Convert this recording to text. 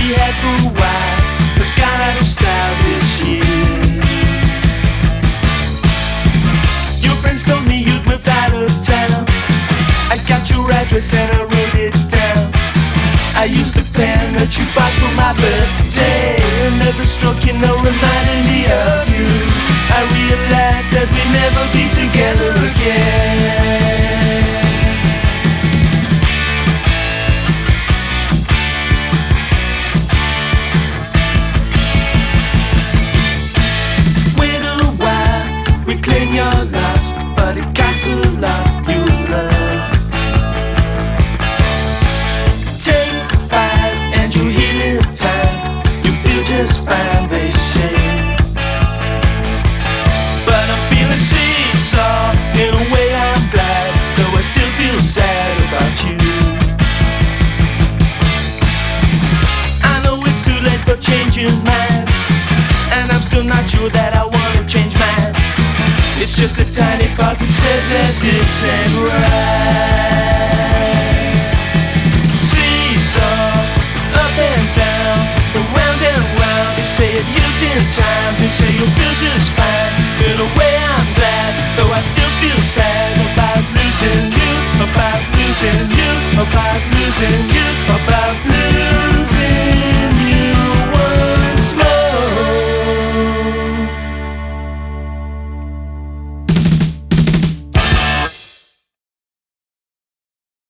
we had for a while has gone out of style this year. Your friends told me you'd moved out of town. I got your address and I wrote it down. I used the pen that you bought for my birthday, and every stroke, you know, reminded me of you. I realized that we'd never be together again. Wait a while, reclaim your loss, but it costs a lot, you love. Take 5 and you heal in time. You feel just fine, they say. But I'm feeling seesaw, in a way I'm glad, though I still feel sad about you. I know it's too late for changing minds, and I'm still not sure that I wanna change mine. It's just a tiny part that says that this ain't right. Seesaw, up and down, around and round. They say it heals in time. They say you'll feel just fine. In a way I'm glad, though I still feel sad about losing you, about losing you, about losing you, about losing you.